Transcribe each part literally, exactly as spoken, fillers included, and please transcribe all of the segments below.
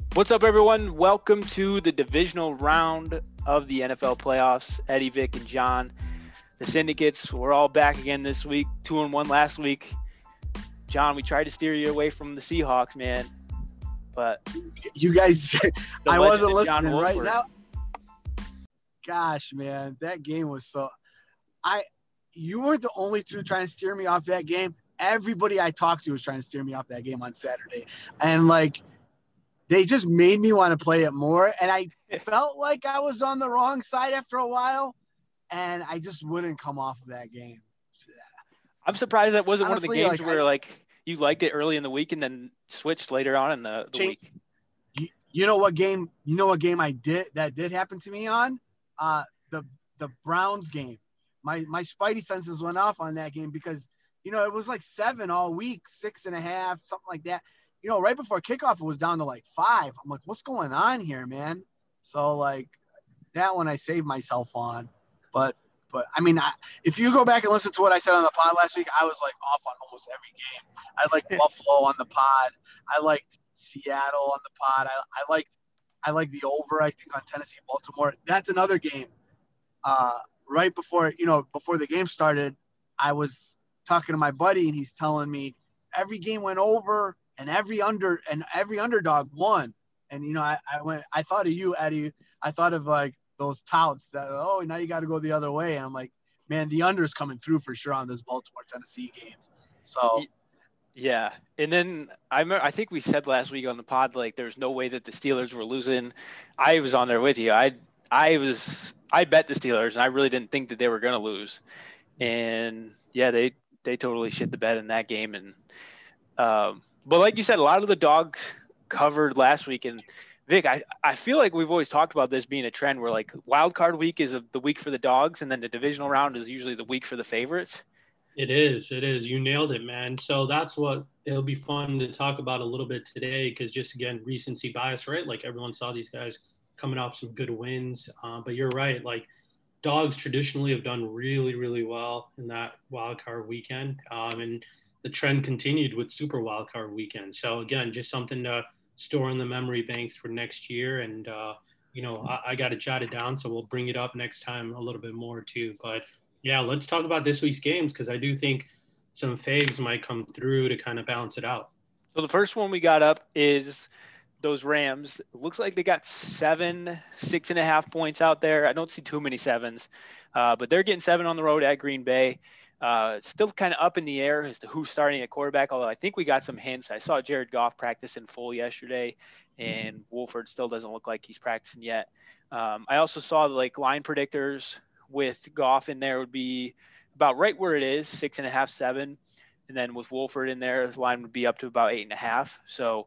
What's up, everyone? Welcome to the divisional round of the N F L playoffs. Eddie, Vic, and John, the Syndicates. We're all back again this week. Two and one last week. John, we tried to steer you away from the Seahawks, man, but you guys, the I legend wasn't of John listening right Wolford. now. Gosh, man, that game was so. I, you weren't the only two trying to steer me off that game. Everybody I talked to was trying to steer me off that game on Saturday, and like, they just made me want to play it more. And I felt like I was on the wrong side after a while, and I just wouldn't come off of that game. I'm surprised that wasn't Honestly, one of the games like, where I, like you liked it early in the week and then switched later on in the, the change, week. You, you know what game? You know what game I did that did happen to me on? Uh, the the Browns game. My my spidey senses went off on that game because you know it was like seven all week, six and a half, something like that. You know, right before kickoff, it was down to like five. I'm like, what's going on here, man? So like that one I saved myself on, but. But, I mean, I, if you go back and listen to what I said on the pod last week, I was, like, off on almost every game. I liked Buffalo on the pod. I liked Seattle on the pod. I, I liked I liked the over, I think, on Tennessee-Baltimore. That's another game. Uh, right before, you know, before the game started, I was talking to my buddy, and he's telling me every game went over and every under and every underdog won. And, you know, I, I went – I thought of you, Eddie. I thought of, like, those touts that, oh, now you got to go the other way. And I'm like, man, the under is coming through for sure on this Baltimore Tennessee game. So, yeah. And then I remember, I think we said last week on the pod, like there's no way that the Steelers were losing. I was on there with you. I, I was, I bet the Steelers and I really didn't think that they were going to lose. And yeah, they, they totally shit the bed in that game. And, um, but like you said, a lot of the dogs covered last week, and Vic, I, I feel like we've always talked about this being a trend where like wild card week is a, the week for the dogs, and then the divisional round is usually the week for the favorites. It is. It is. You nailed it, man. So that's what it'll be fun to talk about a little bit today because just, again, recency bias, right? Like everyone saw these guys coming off some good wins. Uh, but you're right. Like dogs traditionally have done really, really well in that wild card weekend. Um, and the trend continued with super wild card weekend. So, again, just something to – store in the memory banks for next year. And, uh, you know, I, I got to jot it down. So we'll bring it up next time a little bit more too. But yeah, let's talk about this week's games because I do think some faves might come through to kind of balance it out. So the first one we got up is those Rams. It looks like they got seven, six and a half points out there. I don't see too many sevens, uh, but they're getting seven on the road at Green Bay. Uh, it's still kind of up in the air as to who's starting at quarterback, although I think we got some hints. I saw Jared Goff practice in full yesterday, and Wolford still doesn't look like he's practicing yet. Um, I also saw like line predictors with Goff in there would be about right where it is, six and a half, seven. And then with Wolford in there, the line would be up to about eight and a half. So,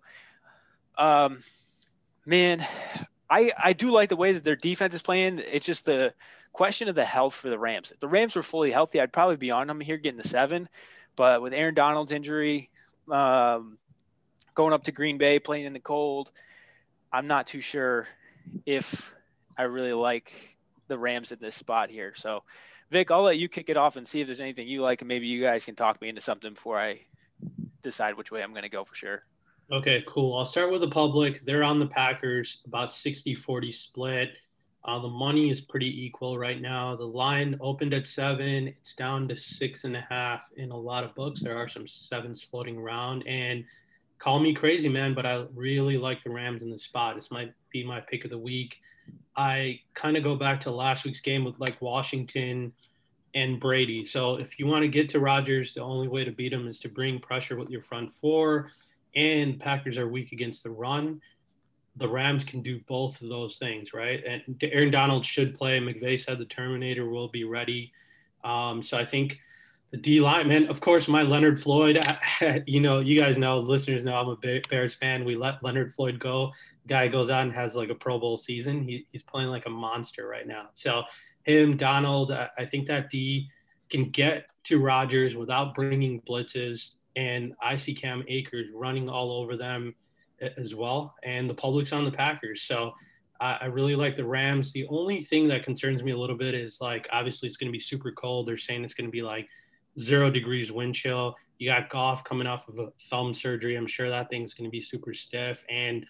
um, man, I, I do like the way that their defense is playing. It's just the question of the health for the Rams. If the Rams were fully healthy, I'd probably be on them here getting the seven. But with Aaron Donald's injury, um, going up to Green Bay, playing in the cold, I'm not too sure if I really like the Rams in this spot here. So, Vic, I'll let you kick it off and see if there's anything you like, and maybe you guys can talk me into something before I decide which way I'm going to go for sure. Okay, cool. I'll start with the public. They're on the Packers, about sixty forty split. Uh, the money is pretty equal right now. The line opened at seven. It's down to six and a half in a lot of books. There are some sevens floating around. And call me crazy, man, but I really like the Rams in the spot. This might be my pick of the week. I kind of go back to last week's game with like Washington and Brady. So if you want to get to Rodgers, the only way to beat him is to bring pressure with your front four. And Packers are weak against the run. The Rams can do both of those things, right? And Aaron Donald should play. McVay said the Terminator will be ready. Um, so I think the D-line, man, of course, my Leonard Floyd, you know, you guys know, listeners know I'm a Bears fan. We let Leonard Floyd go. Guy goes out and has like a Pro Bowl season. He, he's playing like a monster right now. So him, Donald, I think that D can get to Rodgers without bringing blitzes. And I see Cam Akers running all over them as well. And the public's on the Packers. So I, I really like the Rams. The only thing that concerns me a little bit is like, obviously it's going to be super cold. They're saying it's going to be like zero degrees wind chill. You got Goff coming off of a thumb surgery. I'm sure that thing's going to be super stiff. And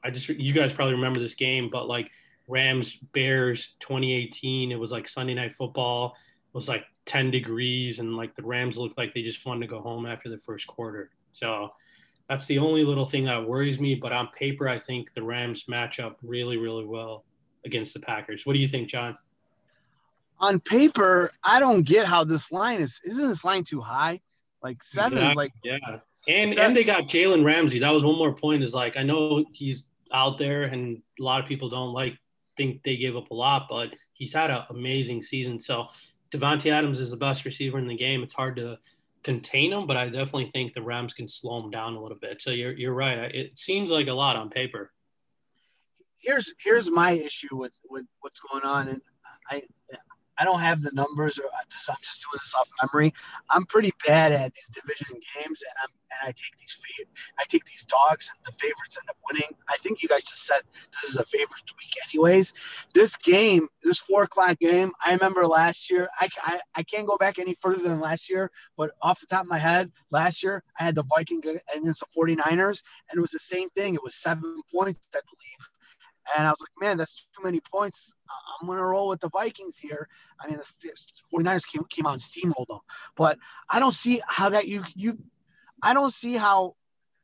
I just you guys probably remember this game, but like Rams Bears twenty eighteen, it was like Sunday Night Football. It was like ten degrees, and like the Rams looked like they just wanted to go home after the first quarter. So that's the only little thing that worries me. But on paper, I think the Rams match up really, really well against the Packers. What do you think, John? On paper, I don't get how this line is. Isn't this line too high? Like seven yeah, is like yeah, and seven. and they got Jalen Ramsey. That was one more point. Is like I know he's out there, and a lot of people don't like think they gave up a lot, but he's had an amazing season. So Davante Adams is the best receiver in the game. It's hard to contain him, but I definitely think the Rams can slow him down a little bit. So you're you're right. It seems like a lot on paper. Here's here's my issue with, with what's going on, and I I don't have the numbers, or so I'm just doing this off memory. I'm pretty bad at these division games, and I'm and I take these I take these dogs, and the favorites end up winning. I think you guys just said this is a favorites week, anyways. This game, this four o'clock game, I remember last year. I, I I can't go back any further than last year, but off the top of my head, last year I had the Vikings against the 49ers, and it was the same thing. It was seven points, I believe. And I was like, man, that's too many points. I'm going to roll with the Vikings here. I mean, the 49ers came, came out and steamrolled them. But I don't see how that you – you. I don't see how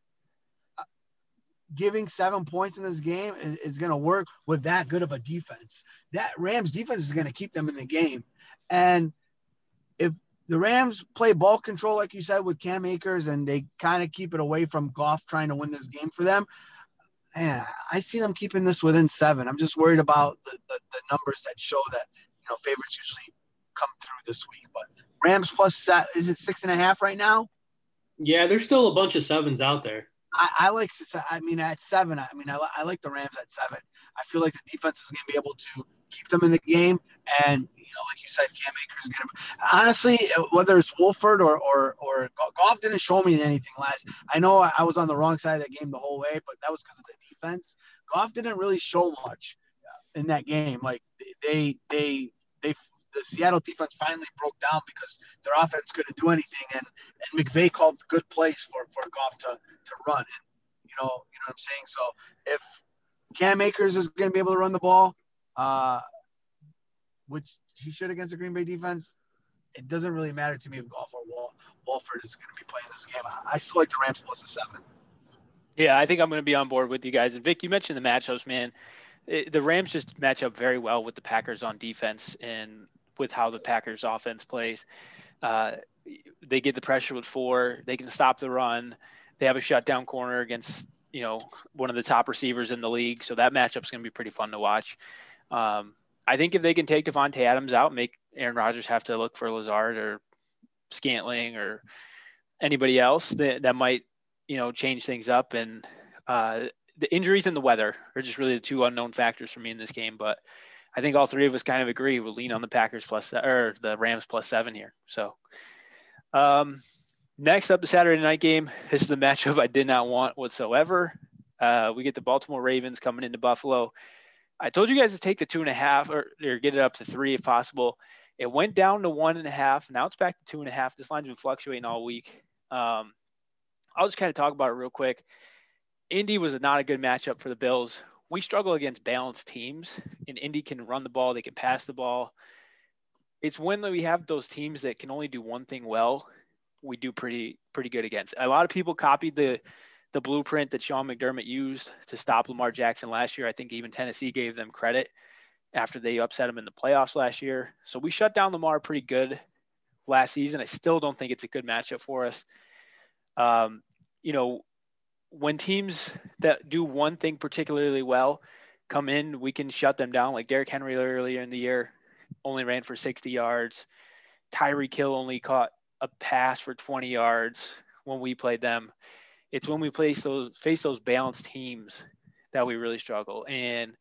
giving seven points in this game is, is going to work with that good of a defense. That Rams defense is going to keep them in the game. And if the Rams play ball control, like you said, with Cam Akers, and they kind of keep it away from Goff trying to win this game for them – man, I see them keeping this within seven. I'm just worried about the, the, the numbers that show that, you know, favorites usually come through this week. But Rams plus set, is it six and a half right now? Yeah, there's still a bunch of sevens out there. I, I like, I mean, at seven, I mean, I, I like the Rams at seven. I feel like the defense is going to be able to keep them in the game. And, you know, like you said, Cam Akers is going to – honestly, whether it's Wolford or, or, or Goff didn't show me anything last – I know I was on the wrong side of that game the whole way, but that was because of the defense. Goff didn't really show much in that game. Like, they – they, they, the Seattle defense finally broke down because their offense couldn't do anything, and, and McVay called good plays for, for Goff to, to run. And, you know, you know what I'm saying? So if Cam Akers is going to be able to run the ball, uh, which he should against the Green Bay defense, it doesn't really matter to me if Goff or Wal- Wolford is going to be playing this game. I, I still like the Rams plus a seven. Yeah, I think I'm going to be on board with you guys. And Vic, you mentioned the matchups, man. It, the Rams just match up very well with the Packers on defense and with how the Packers offense plays. Uh, they get the pressure with four. They can stop the run. They have a shutdown corner against, you know, one of the top receivers in the league. So that matchup's going to be pretty fun to watch. Um, I think if they can take Davante Adams out, make Aaron Rodgers have to look for Lazard or Scantling or anybody else, that, that might, you know, change things up. And uh, the injuries and the weather are just really the two unknown factors for me in this game. But I think all three of us kind of agree. We'll lean on the Packers plus or the Rams plus seven here. So um, next up, the Saturday night game. This is the matchup I did not want whatsoever. Uh, we get the Baltimore Ravens coming into Buffalo. I told you guys to take the two and a half or, or get it up to three if possible. It went down to one and a half. Now it's back to two and a half. This line's been fluctuating all week. Um, I'll just kind of talk about it real quick. Indy was not a good matchup for the Bills. We struggle against balanced teams, and Indy can run the ball. They can pass the ball. It's when we have those teams that can only do one thing well, we do pretty pretty good against. A lot of people copied the the blueprint that Sean McDermott used to stop Lamar Jackson last year. I think even Tennessee gave them credit after they upset him in the playoffs last year. So we shut down Lamar pretty good last season. I still don't think it's a good matchup for us. Um, you know, when teams that do one thing particularly well come in, we can shut them down. Like Derrick Henry earlier in the year only ran for sixty yards. Tyreek Hill only caught a pass for twenty yards when we played them. It's when we face those face those balanced teams that we really struggle. And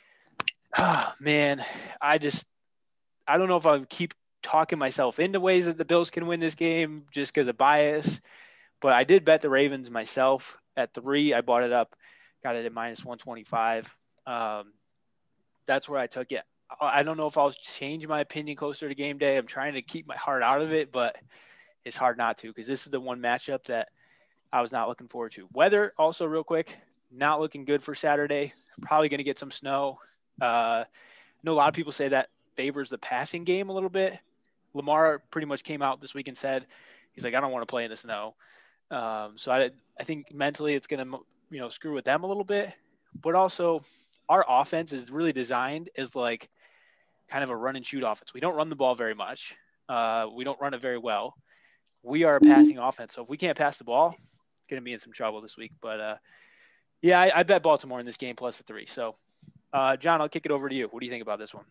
oh, man, I just I don't know if I keep talking myself into ways that the Bills can win this game just because of bias. But I did bet the Ravens myself at three. I bought it up, got it at minus one twenty-five. Um, that's where I took it. I don't know if I'll change my opinion closer to game day. I'm trying to keep my heart out of it, but it's hard not to because this is the one matchup that I was not looking forward to. Weather, also real quick, not looking good for Saturday. Probably going to get some snow. Uh, I know a lot of people say that favors the passing game a little bit. Lamar pretty much came out this week and said, he's like, I don't want to play in the snow. Um, so I, I think mentally it's going to, you know, screw with them a little bit. But also our offense is really designed as like kind of a run and shoot offense. We don't run the ball very much. Uh, we don't run it very well. We are a passing offense. So if we can't pass the ball, going to be in some trouble this week. But uh, yeah, I, I bet Baltimore in this game plus the three. So uh, John, I'll kick it over to you. What do you think about this one?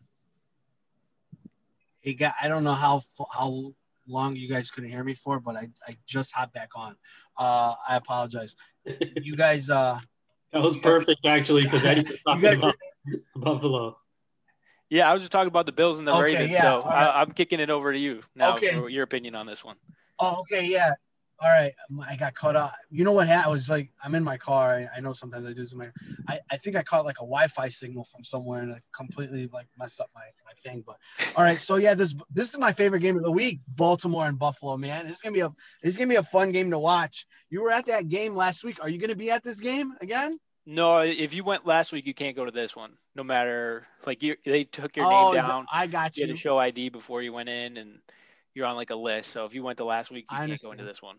Hey, guy, I don't know how how long you guys couldn't hear me for, but I, I just hopped back on. Uh, I apologize. You guys. Uh, that was perfect, actually, because Eddie was talking guys, about Buffalo. Yeah, I was just talking about the Bills and the okay, Ravens. Yeah, so right. I, I'm kicking it over to you now okay. for your opinion on this one. Oh, okay, yeah. All right, I got caught up. You know what happened? I was like, I'm in my car. I, I know sometimes I do some. I, I think I caught like a Wi-Fi signal from somewhere and it completely like messed up my, my thing. But all right, so yeah, this this is my favorite game of the week, Baltimore and Buffalo. Man, it's gonna be a it's gonna be a fun game to watch. You were at that game last week. Are you gonna be at this game again? No, if you went last week, you can't go to this one. No matter like you, they took your oh, name down. I got you. You had to show I D before you went in, and you're on like a list. So if you went to last week, you I can't understand. go into this one.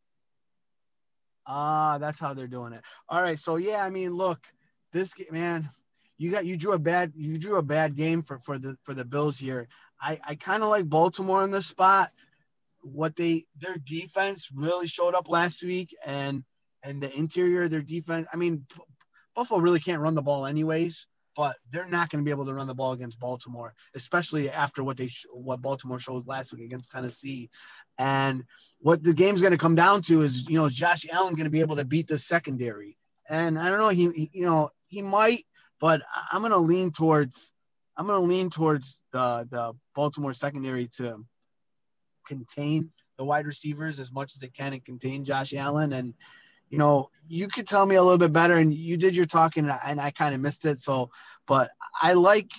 Ah, that's how they're doing it. All right, so yeah, I mean, look, this man, you got you drew a bad you drew a bad game for for the for the Bills here. I I kind of like Baltimore in this spot. What they their defense really showed up last week, and and the interior of their defense. I mean, Buffalo really can't run the ball anyways, but they're not going to be able to run the ball against Baltimore, especially after what they what Baltimore showed last week against Tennessee. And what the game's going to come down to is, you know, is Josh Allen going to be able to beat the secondary? And I don't know, he, he you know, he might, but I'm going to lean towards I'm going to lean towards the the Baltimore secondary to contain the wide receivers as much as they can and contain Josh Allen. And you know, you could tell me a little bit better, and you did your talking, and I, and I kind of missed it. So, but I like,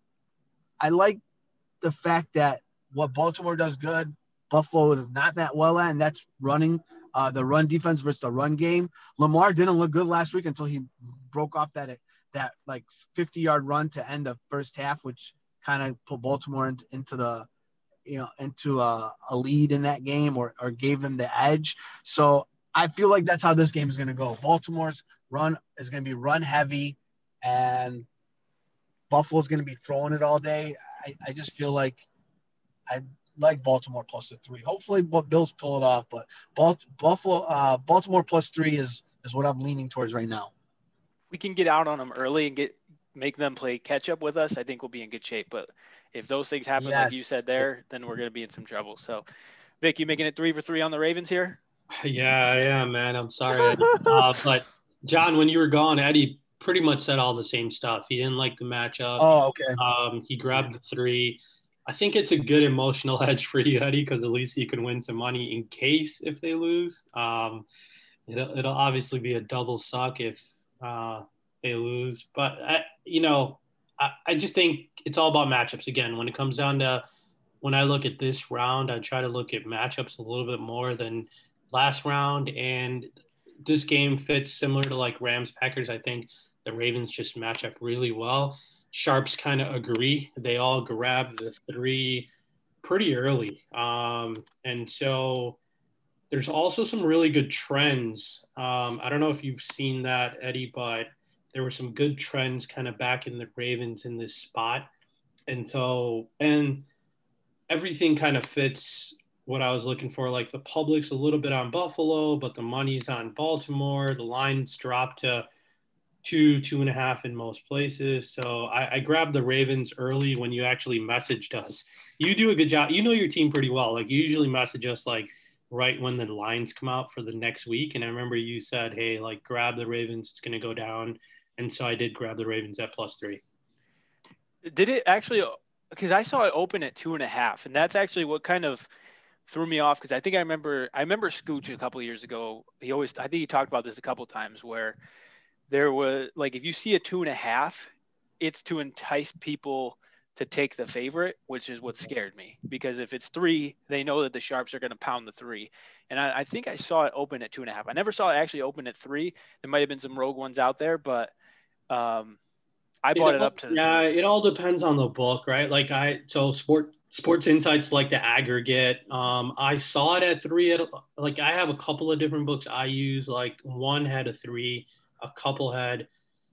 I like the fact that what Baltimore does good, Buffalo is not that well at, and that's running uh, the run defense versus the run game. Lamar didn't look good last week until he broke off that that like fifty yard run to end the first half, which kind of put Baltimore in, into the, you know, into a, a lead in that game, or or gave them the edge. So I feel like that's how this game is going to go. Baltimore's run is going to be run heavy, and Buffalo's going to be throwing it all day. I, I just feel like I like Baltimore plus the three. Hopefully, Bills pull it off, but Buffalo, uh, Baltimore plus three is is what I'm leaning towards right now. We can get out on them early and get make them play catch up with us. I think we'll be in good shape. But if those things happen, yes, like you said there, then we're going to be in some trouble. So, Vic, you making it three for three on the Ravens here? Yeah, I am, man. I'm sorry. uh, but, John, when you were gone, Eddie pretty much said all the same stuff. He didn't like the matchup. Oh, okay. Um, he grabbed the three. I think it's a good emotional edge for you, Eddie, because at least you can win some money in case if they lose. Um, it'll, it'll obviously be a double suck if uh, they lose. But, I, you know, I, I just think it's all about matchups. Again, when it comes down to when I look at this round, I try to look at matchups a little bit more than – last round, and this game fits similar to like Rams Packers. I think the Ravens just match up really well. Sharps kind of agree. They all grab the three pretty early. Um, and so there's also some really good trends. Um, I don't know if you've seen that, Eddie, but there were some good trends kind of back in the Ravens in this spot. And so, and everything kind of fits what I was looking for. Like the public's a little bit on Buffalo, but the money's on Baltimore. The line's dropped to two, two and a half in most places. So I, I grabbed the Ravens early when you actually messaged us. You do a good job. You know your team pretty well. Like you usually message us like right when the lines come out for the next week. And I remember you said, hey, like grab the Ravens. It's going to go down. And so I did grab the Ravens at plus three. Did it actually, because I saw it open at two and a half, and that's actually what kind of threw me off, because I think I remember I remember Scooch a couple of years ago. He always, I think he talked about this a couple of times, where there was like, if you see a two and a half, it's to entice people to take the favorite, which is what scared me. Because if it's three, they know that the Sharps are going to pound the three. And I, I think I saw it open at two and a half. I never saw it actually open at three. There might have been some rogue ones out there, but um, I bought it, it up to the yeah. three. It all depends on the book, right? Like I so sport Sports Insights like the aggregate. Um, I saw it at three. At like I have a couple of different books I use. Like one had a three, a couple had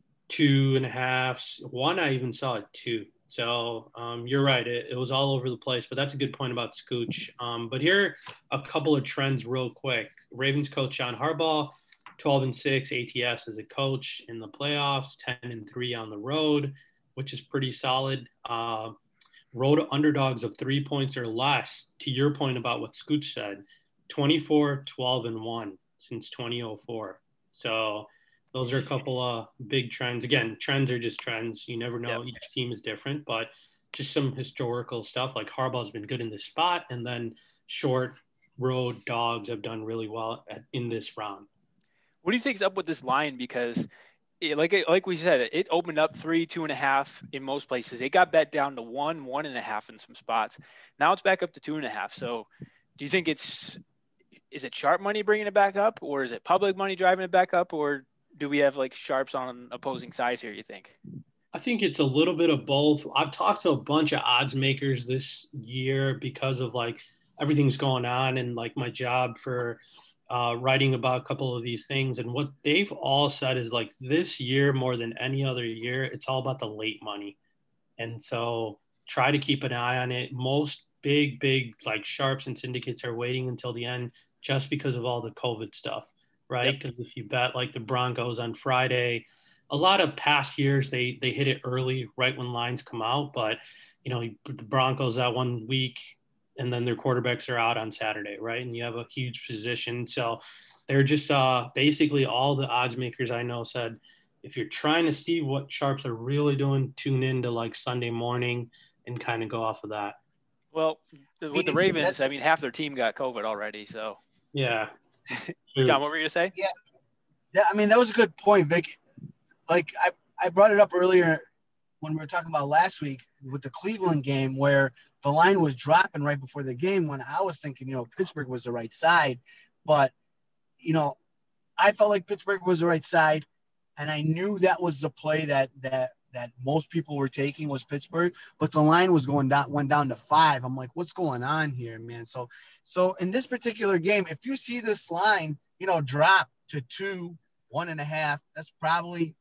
two and a half. One I even saw at two. So um, you're right. It, it was all over the place, but that's a good point about Scooch. Um, but here are a couple of trends real quick. Ravens coach John Harbaugh, twelve and six A T S as a coach in the playoffs, ten and three on the road, which is pretty solid. Uh, road underdogs of three points or less, to your point about what Scooch said, twenty-four, twelve and one since twenty oh four. So those are a couple of big trends. Again, trends are just trends. You never know. Yep. Each team is different, but just some historical stuff. Like Harbaugh's been good in this spot, and then short road dogs have done really well at, in this round. What do you think's up with this line? Because it, like like we said, it opened up three, two and a half in most places. It got bet down to one, one and a half in some spots. Now it's back up to two and a half. So do you think it's is it sharp money bringing it back up, or is it public money driving it back up, or do we have like sharps on opposing sides here, you think? I think it's a little bit of both. I've talked to a bunch of odds makers this year because of like everything's going on and like my job for uh, writing about a couple of these things. And what they've all said is like this year more than any other year, it's all about the late money. And so try to keep an eye on it. Most big, big like sharps and syndicates are waiting until the end just because of all the COVID stuff. Right? Because yep. if you bet like the Broncos on Friday, a lot of past years, they they hit it early, right when lines come out. But, you know, the Broncos that one week and then their quarterbacks are out on Saturday, right? And you have a huge position. So they're just uh, basically all the odds makers I know said, if you're trying to see what sharps are really doing, tune in to like Sunday morning and kind of go off of that. Well, with the Ravens, I mean, half their team got COVID already. So, yeah. John, what were you going to say? Yeah. Yeah. I mean, that was a good point, Vic. Like I, I brought it up earlier when we were talking about last week with the Cleveland game where the line was dropping right before the game when I was thinking, you know, Pittsburgh was the right side. But, you know, I felt like Pittsburgh was the right side. And I knew that was the play that, that, that most people were taking was Pittsburgh, but the line was going down, went down to five. I'm like, what's going on here, man? So, so in this particular game, if you see this line, you know, drop to two, one and a half, that's probably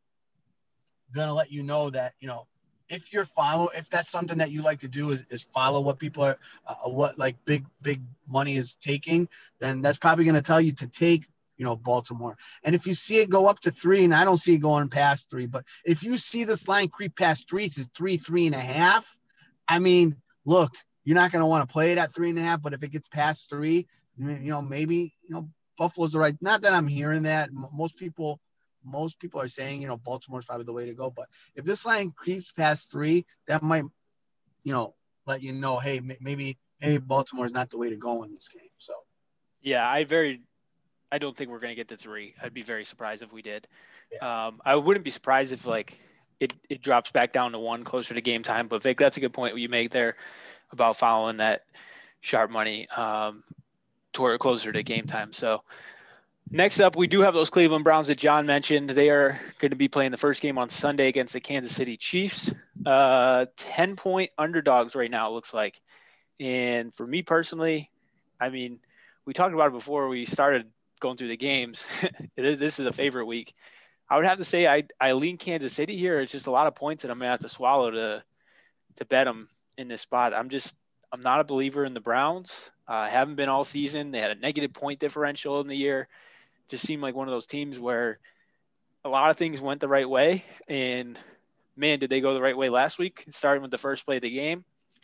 going to let you know that, you know, if you're follow, if that's something that you like to do is, is follow what people are, uh, what like big, big money is taking, then that's probably going to tell you to take, you know, Baltimore. And if you see it go up to three, and I don't see it going past three, but if you see this line creep past three to three, three and a half, I mean, look, you're not going to want to play it at three and a half, but if it gets past three, you know, maybe, you know, Buffalo's the right, not that I'm hearing that. Most people, most people are saying, you know, Baltimore's probably the way to go, but if this line creeps past three, that might, you know, let you know, hey, maybe, maybe Baltimore's not the way to go in this game. So, yeah, I very, I don't think we're going to get to three. I'd be very surprised if we did. Yeah. Um, I wouldn't be surprised if like it, it drops back down to one closer to game time. But Vic, that's a good point you make there about following that sharp money um, toward closer to game time. So next up, we do have those Cleveland Browns that John mentioned. They are going to be playing the first game on Sunday against the Kansas City Chiefs. Uh, ten point underdogs right now, it looks like. And for me personally, I mean, we talked about it before we started going through the games. it is, this is a favorite week. I would have to say I, I lean Kansas City here. It's just a lot of points that I'm going to have to swallow to, to bet them in this spot. I'm just, I'm not a believer in the Browns. I uh, haven't been all season. They had a negative point differential in the year. Just seemed like one of those teams where a lot of things went the right way. And man, did they go the right way last week, starting with the first play of the game.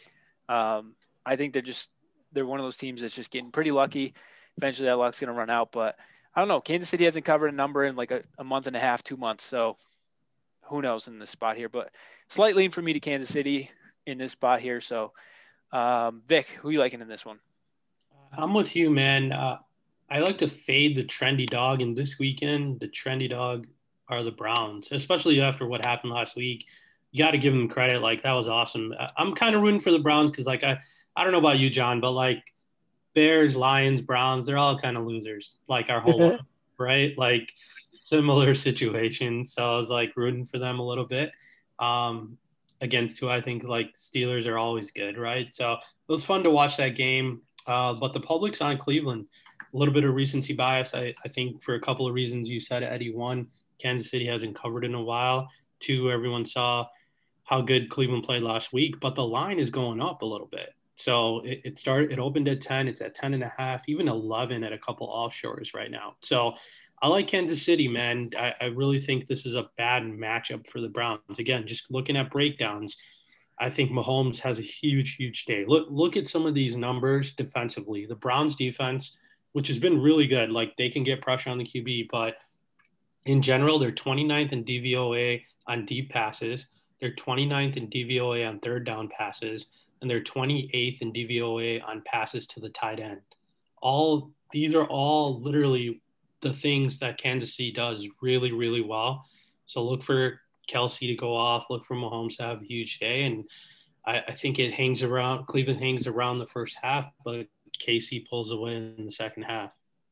Um, I think they're just, they're one of those teams that's just getting pretty lucky. Eventually that luck's going to run out, but I don't know. Kansas City hasn't covered a number in like a, a month and a half, two months. So who knows in this spot here, but slight lean for me to Kansas City in this spot here. So um, Vic, who are you liking in this one? I'm with you, man. Uh, I like to fade the trendy dog, and this weekend, the trendy dog are the Browns, especially after what happened last week. you got to give them credit. Like, that was awesome. I'm kind of rooting for the Browns because, like, I, I don't know about you, John, but, like, Bears, Lions, Browns, they're all kind of losers, like our whole life, right? Like, similar situation. So I was, like, rooting for them a little bit um, against who I think, like, Steelers are always good, right? So it was fun to watch that game. Uh, but the public's on Cleveland. A little bit of recency bias, I, I think, for a couple of reasons. You said, Eddie, one, Kansas City hasn't covered in a while. Two, everyone saw how good Cleveland played last week, but the line is going up a little bit. So it, it started, it opened at ten, it's at ten and a half, even eleven at a couple offshores right now. So I like Kansas City, man. I, I really think this is a bad matchup for the Browns. Again, just looking at breakdowns, I think Mahomes has a huge, huge day. Look, look at some of these numbers defensively. The Browns defense, which has been really good, like they can get pressure on the Q B, but in general, they're twenty-ninth in D V O A on deep passes. They're twenty-ninth in D V O A on third down passes, and they're twenty-eighth in D V O A on passes to the tight end. All these are all literally the things that Kansas City does really, really well. So look for Kelsey to go off, look for Mahomes to have a huge day. And I, I think it hangs around, Cleveland hangs around the first half, but K C pulls away in the second half.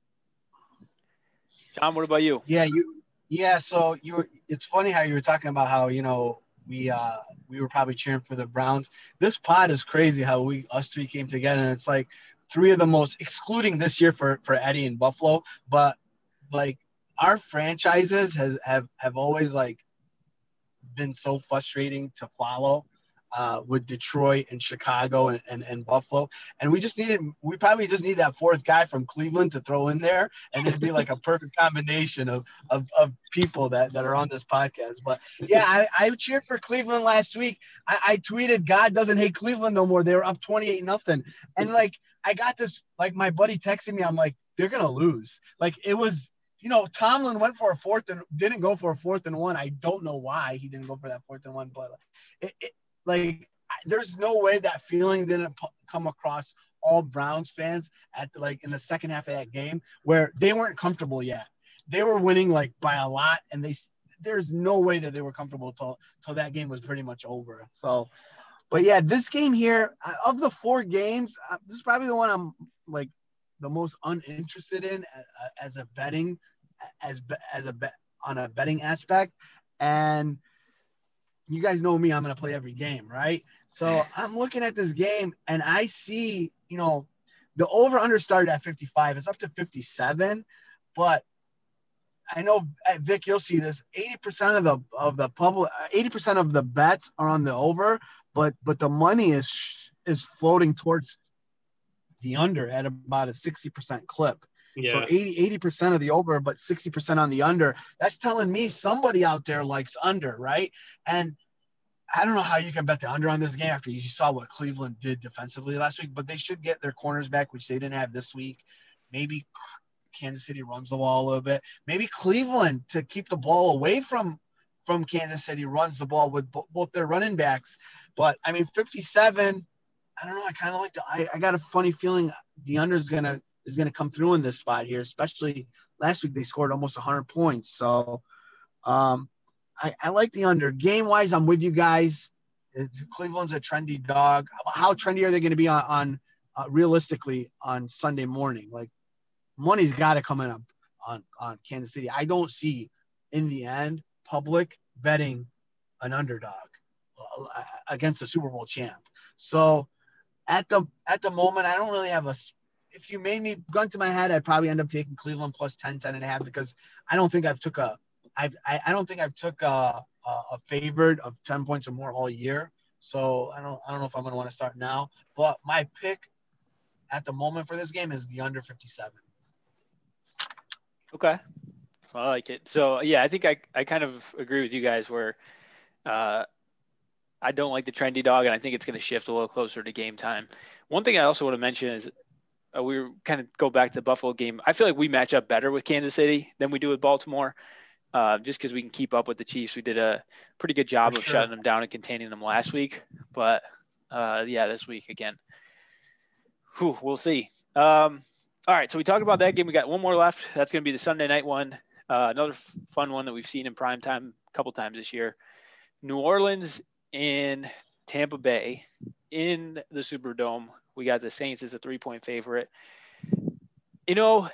John, what about you? Yeah, you yeah, so you were, it's funny how you were talking about how, you know, we uh we were probably cheering for the Browns. This pod is crazy how we us three came together, and it's like three of the most, excluding this year for for Eddie and Buffalo, but like our franchises has have have always like been so frustrating to follow uh, with Detroit and Chicago and, and, and Buffalo. And we just needed, we probably just need that fourth guy from Cleveland to throw in there, and it'd be like a perfect combination of, of, of people that, that are on this podcast. But yeah, I, I cheered for Cleveland last week. I, I tweeted, God doesn't hate Cleveland no more. They were up twenty-eight nothing. And like, I got this, like my buddy texted me, I'm like, they're going to lose. Like it was, you know, Tomlin went for a fourth and didn't go for a fourth and one. I don't know why he didn't go for that fourth and one, but it, it like there's no way that feeling didn't p- come across all Browns fans at the, like in the second half of that game where they weren't comfortable yet. They were winning like by a lot, and they there's no way that they were comfortable till till that game was pretty much over. So, but yeah, this game here of the four games, uh, this is probably the one I'm like the most uninterested in uh, as a betting. as as a bet on a betting aspect. And you guys know me, I'm going to play every game, right? So I'm looking at this game and I see, you know, the over under started at fifty-five. It's up to fifty-seven, but I know at Vic, you'll see this eighty percent of the, of the public, eighty percent of the bets are on the over, but, but the money is, is floating towards the under at about a sixty percent clip. Yeah. So eighty percent of the over, but sixty percent on the under. That's telling me somebody out there likes under, right? And I don't know how you can bet the under on this game after you saw what Cleveland did defensively last week, but they should get their corners back, which they didn't have this week. Maybe Kansas City runs the ball a little bit. Maybe Cleveland, to keep the ball away from, from Kansas City, runs the ball with b- both their running backs. But, I mean, fifty-seven, I don't know. I kind of like the I, – I got a funny feeling the under is going to – is going to come through in this spot here, especially last week they scored almost one hundred points. So um, I, I like the under. Game-wise, I'm with you guys. It's, Cleveland's a trendy dog. How trendy are they going to be on, on uh, realistically on Sunday morning? Like, money's got to come in on, on, on Kansas City. I don't see, in the end, public betting an underdog uh, against a Super Bowl champ. So at the at the moment, I don't really have a – if you made me gun to my head, I'd probably end up taking Cleveland plus ten, ten and a half, because I don't think I've took a, I've, I, I don't think I've took a, a, a favorite of ten points or more all year. So I don't, I don't know if I'm going to want to start now, but my pick at the moment for this game is the under fifty-seven. Okay. I like it. So yeah, I think I, I kind of agree with you guys where uh, I don't like the trendy dog, and I think it's going to shift a little closer to game time. One thing I also want to mention is, Uh, we were kind of go back to the Buffalo game. I feel like we match up better with Kansas City than we do with Baltimore, uh, just because we can keep up with the Chiefs. We did a pretty good job For of sure. shutting them down and containing them last week. But, uh, yeah, this week again, whew, we'll see. Um, all right, so we talked about that game. We got one more left. That's going to be the Sunday night one, uh, another f- fun one that we've seen in prime time a couple times this year. New Orleans in Tampa Bay in the Superdome. We got the Saints as a three-point favorite. You know,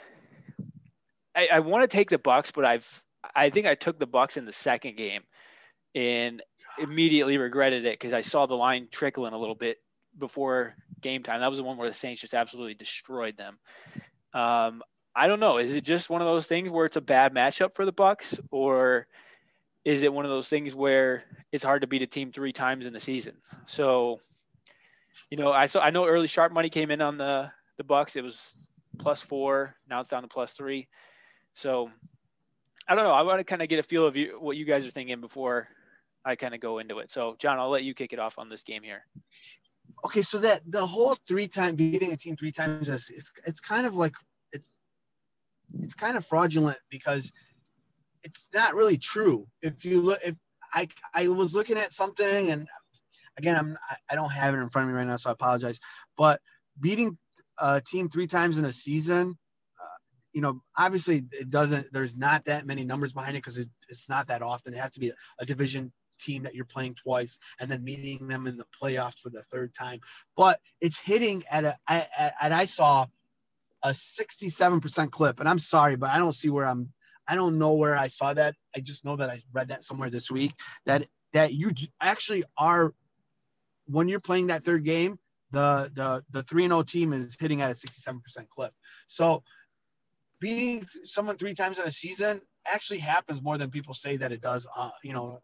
I, I want to take the Bucks, but I've I think I took the Bucks in the second game and immediately regretted it because I saw the line trickling a little bit before game time. That was the one where the Saints just absolutely destroyed them. Um, I don't know. Is it just one of those things where it's a bad matchup for the Bucks, or is it one of those things where it's hard to beat a team three times in the season? So, you know, I saw I know early sharp money came in on the the Bucks. It was plus four. Now it's down to plus three. So I don't know. I want to kind of get a feel of you, what you guys are thinking before I kind of go into it. So John, I'll let you kick it off on this game here. Okay, so that the whole three time beating a team three times is it's it's kind of like it's it's kind of fraudulent because it's not really true. If you look, if I I was looking at something, and again I'm I don't have it in front of me right now, so I apologize. But beating a team three times in a season, uh, you know, obviously it doesn't. There's not that many numbers behind it because it, it's not that often. It has to be a, a division team that you're playing twice and then meeting them in the playoffs for the third time. But it's hitting at a at, at I saw a sixty-seven percent clip, and I'm sorry, but I don't see where I'm. I don't know where I saw that. I just know that I read that somewhere this week that that you actually are when you're playing that third game, the the the three and oh team is hitting at a sixty-seven percent clip. So beating someone three times in a season actually happens more than people say that it does. Uh, you know,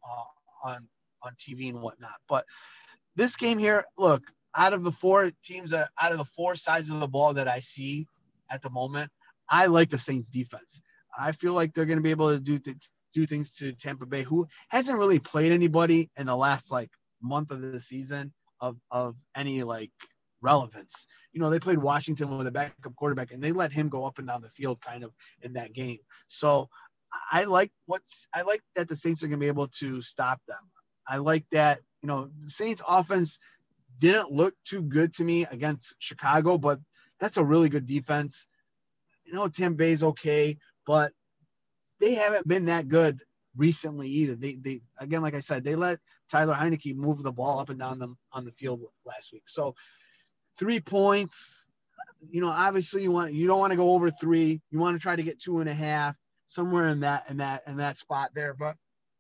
uh, on on T V and whatnot. But this game here, look, out of the four teams that out of the four sides of the ball that I see at the moment, I like the Saints defense. I feel like they're going to be able to do th- do things to Tampa Bay, who hasn't really played anybody in the last like month of the season of of any like relevance. You know, they played Washington with a backup quarterback, and they let him go up and down the field kind of in that game. So I like what's I like that the Saints are going to be able to stop them. I like that, you know, the Saints offense didn't look too good to me against Chicago, but that's a really good defense. You know, Tampa Bay's okay, but they haven't been that good recently either. They, they again, like I said, they let Tyler Heineke move the ball up and down them on the field last week. So three points, you know, obviously you want you don't want to go over three. You want to try to get two and a half, somewhere in that in that in that spot there. But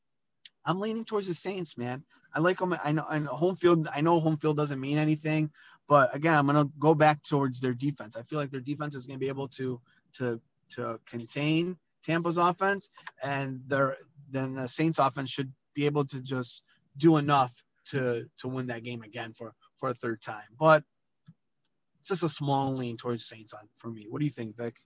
I'm leaning towards the Saints, man. I like them. I know, I know home field. I know home field doesn't mean anything, but again, I'm gonna go back towards their defense. I feel like their defense is gonna be able to to to contain Tampa's offense, and their then the Saints offense should be able to just do enough to to win that game again for for a third time. But it's just a small lean towards Saints on for me. What do you think, Vic?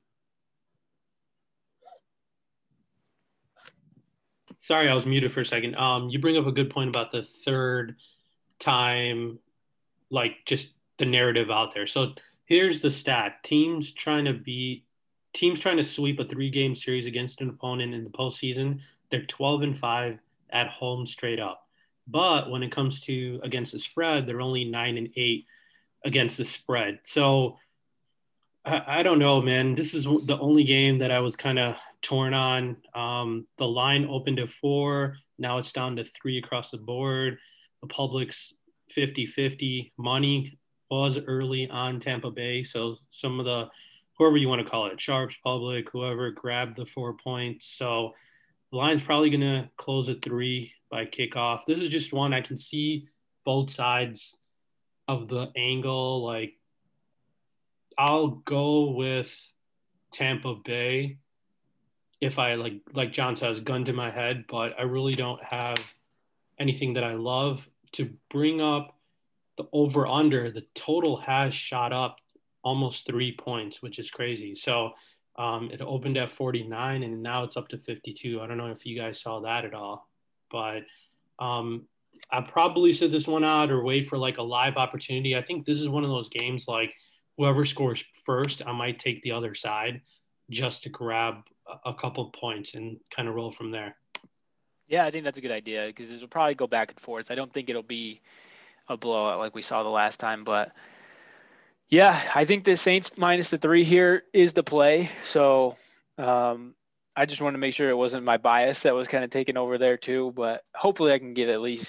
Sorry, I was muted for a second. Um, you bring up a good point about the third time, like just the narrative out there. So here's the stat: teams trying to beat, teams trying to sweep a three-game series against an opponent in the postseason, they're twelve and five at home straight up. But when it comes to against the spread, they're only nine and eight against the spread. So I, I don't know, man. This is the only game that I was kind of torn on. Um, the line opened at four. Now it's down to three across the board. The public's fifty-fifty. Money was early on Tampa Bay. So some of the, whoever you want to call it, Sharps, public, whoever grabbed the four points. So the line's probably going to close at three by kickoff. This is just one I can see both sides of the angle. Like, I'll go with Tampa Bay if I like like John says, gun to my head, but I really don't have anything that I love. To bring up the over under, the total has shot up almost three points, which is crazy. So um, it opened at forty-nine and now it's up to fifty-two. I don't know if you guys saw that at all, but um, I probably sit this one out or wait for like a live opportunity. I think this is one of those games like whoever scores first, I might take the other side just to grab a couple of points and kind of roll from there. Yeah, I think that's a good idea because it'll probably go back and forth. I don't think it'll be a blowout like we saw the last time, but yeah, I think the Saints minus the three here is the play. So um, I just wanted to make sure it wasn't my bias that was kind of taking over there too, but hopefully I can get at least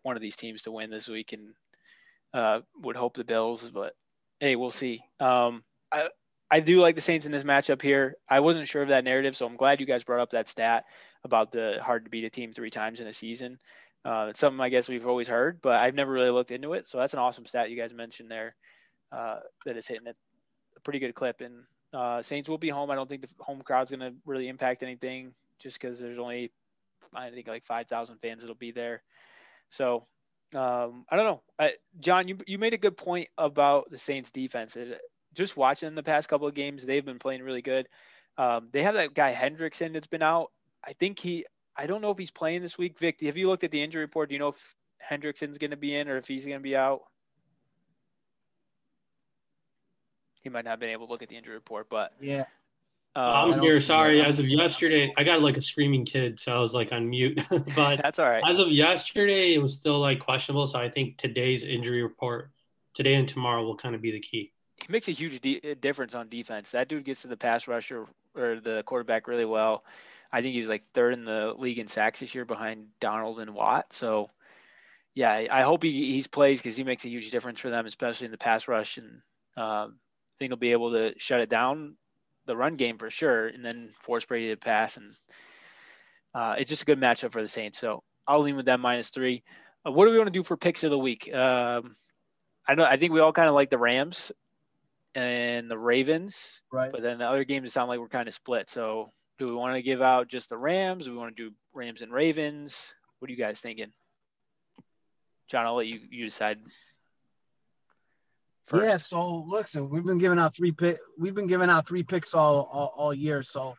one of these teams to win this week, and uh, would hope the Bills, but hey, we'll see. Um, I I do like the Saints in this matchup here. I wasn't sure of that narrative, so I'm glad you guys brought up that stat about the hard to beat a team three times in a season. Uh, it's something I guess we've always heard, but I've never really looked into it. So that's an awesome stat you guys mentioned there, uh, that is hitting it a pretty good clip. And uh, Saints will be home. I don't think the home crowd's going to really impact anything, just because there's only, I think, like five thousand fans that'll be there. So um, I don't know. I, John, you you made a good point about the Saints defense. It, just watching the past couple of games, they've been playing really good. Um, they have that guy Hendrickson that's been out. I think he, I don't know if he's playing this week. Vic, have you looked at the injury report? Do you know if Hendrickson's going to be in or if he's going to be out? He might not have been able to look at the injury report, but yeah. Um, I'm here. Sorry. As of yesterday, I got like a screaming kid, so I was like on mute. But that's all right. As of yesterday, it was still like questionable. So I think today's injury report, today and tomorrow, will kind of be the key. He makes a huge de- difference on defense. That dude gets to the pass rusher or the quarterback really well. I think he was like third in the league in sacks this year behind Donald and Watt. So, yeah, I hope he he's plays because he makes a huge difference for them, especially in the pass rush. And um, I think he'll be able to shut it down, the run game for sure, and then force Brady to pass. And uh, it's just a good matchup for the Saints. So I'll lean with that minus three. Uh, what do we want to do for picks of the week? Um, I know I think we all kind of like the Rams and the Ravens, right? But then the other games sound like we're kind of split. So do we want to give out just the Rams? Do we want to do Rams and Ravens? What are you guys thinking? John, I'll let you, you decide first. Yeah, so listen, we've been giving out three pick we've been giving out three picks all, all all year. So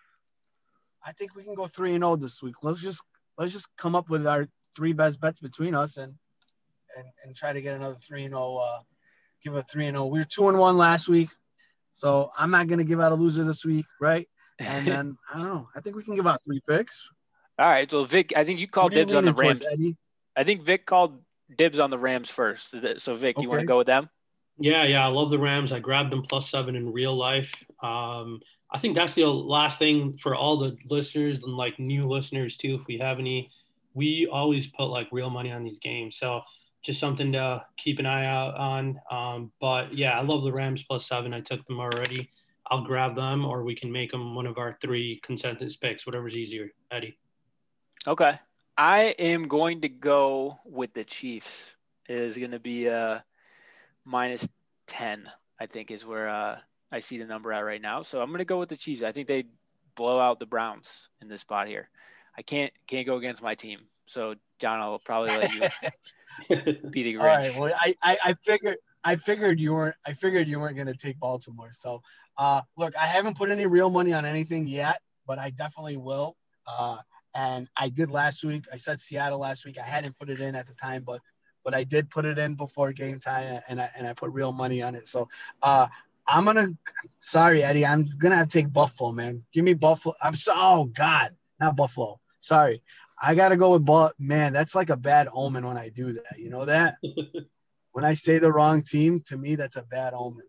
I think we can go three and oh this week. Let's just let's just come up with our three best bets between us and and, and try to get another three and oh uh give a three and oh. We were two and one last week, so I'm not gonna give out a loser this week, right? And then I don't know. I think we can give out three picks. All right. So Vic, I think you called dibs on the Rams. Towards, I think Vic called dibs on the Rams first. So Vic, okay. You want to go with them? Yeah, yeah. I love the Rams. I grabbed them plus seven in real life. Um, I think that's the last thing for all the listeners and like new listeners too. If we have any, we always put like real money on these games. So just something to keep an eye out on. Um, but yeah, I love the Rams plus seven. I took them already. I'll grab them, or we can make them one of our three consensus picks, whatever's easier. Eddie. Okay. I am going to go with the Chiefs. It is going to be a minus ten, I think, is where uh, I see the number at right now. So I'm going to go with the Chiefs. I think they blow out the Browns in this spot here. I can't can't go against my team. So John, I'll probably let you be the Grinch. All right. Well, I, I, I figured I figured you weren't I figured you weren't going to take Baltimore. So uh, look, I haven't put any real money on anything yet, but I definitely will. Uh, and I did last week. I said Seattle last week. I hadn't put it in at the time, but but I did put it in before game time, and I and I put real money on it. So uh, I'm gonna. Sorry, Eddie. I'm gonna have to take Buffalo, man. Give me Buffalo. I'm so. Oh God, not Buffalo. Sorry. I gotta go with Buff. Man, that's like a bad omen when I do that. You know that? When I say the wrong team, to me, that's a bad omen.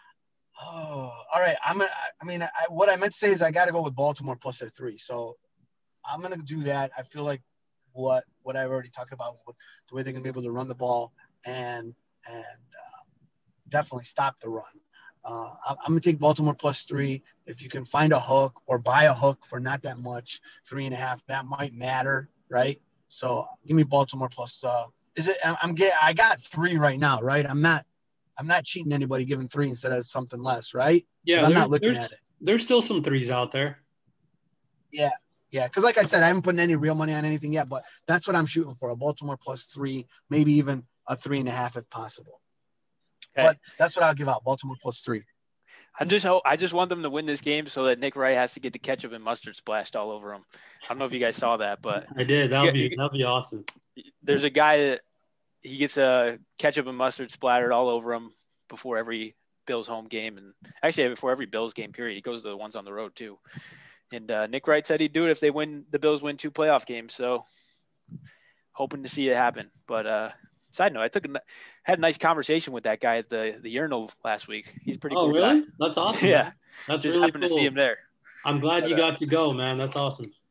Oh, all right. I'm gonna. I mean, I, what I meant to say is I gotta go with Baltimore plus a three. So I'm gonna do that. I feel like what what I've already talked about, the way they're gonna be able to run the ball and and uh, definitely stop the run. Uh, I'm gonna take Baltimore plus three. If you can find a hook or buy a hook for not that much, three and a half, that might matter, right? So give me Baltimore plus. Uh, is it? I'm get. I got three right now, right? I'm not. I'm not cheating anybody giving three instead of something less, right? Yeah, I'm not looking at it. There's still some threes out there. Yeah, yeah. Because like I said, I haven't put any real money on anything yet, but that's what I'm shooting for: a Baltimore plus three, maybe even a three and a half if possible. Okay. But that's what I'll give out: Baltimore plus three. I just hope I just want them to win this game so that Nick Wright has to get the ketchup and mustard splashed all over him. I don't know if you guys saw that, but I did. That'll be that'll be awesome. There's a guy that he gets a ketchup and mustard splattered all over him before every Bills home game, and actually before every Bills game period. He goes to the ones on the road too. And uh, Nick Wright said he'd do it if they win. The Bills win two playoff games. So hoping to see it happen. But uh, side note, I took a, had a nice conversation with that guy at the the urinal last week. He's pretty. Oh, cool really? Guy. That's awesome. Yeah, man. That's just really happened cool. to see him there. I'm glad but, you uh, got to go, man. That's awesome.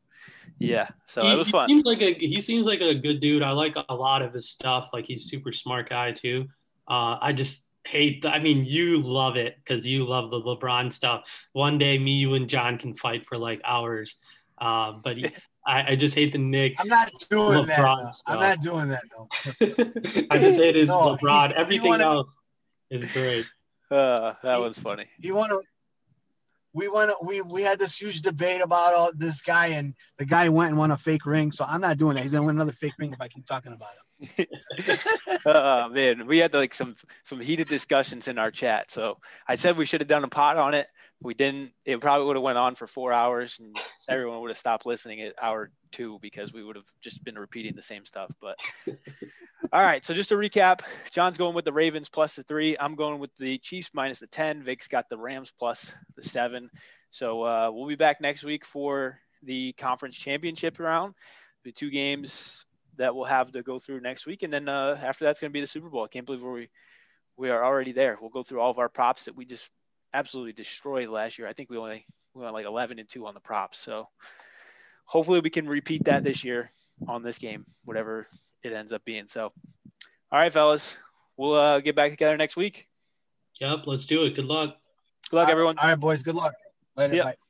Yeah, so he, it was he fun. seems like a he seems like a good dude. I like a lot of his stuff. Like he's a super smart guy too. Uh, I just hate. The, I mean, you love it because you love the LeBron stuff. One day, me, you, and John can fight for like hours. Uh, but he, I, I just hate the Nick. I'm not doing that. LeBron Though. stuff. I'm not doing that though. I just hate his No, LeBron. he- he Everything wanted- else is great. Uh, that He- was funny. You want to? We went. We we had this huge debate about all this guy, and the guy went and won a fake ring. So I'm not doing that. He's gonna win another fake ring if I keep talking about him. uh, man, we had like some some heated discussions in our chat. So I said we should have done a pot on it. We didn't. It probably would have went on for four hours, and everyone would have stopped listening at hour two because we would have just been repeating the same stuff. But all right, so just to recap, John's going with the Ravens plus the three. I'm going with the Chiefs minus the ten. Vic's got the Rams plus the seven. So uh, we'll be back next week for the conference championship round. The two games that we'll have to go through next week, and then uh, after that's going to be the Super Bowl. I can't believe we we are already there. We'll go through all of our props that we just absolutely destroyed last year. I think we only we went like eleven and two on the props. So hopefully we can repeat that this year on this game, whatever it ends up being. So, all right, fellas, we'll uh, get back together next week. Yep, let's do it. Good luck. Good luck, everyone. All right, boys. Good luck. Later. See ya. Bye.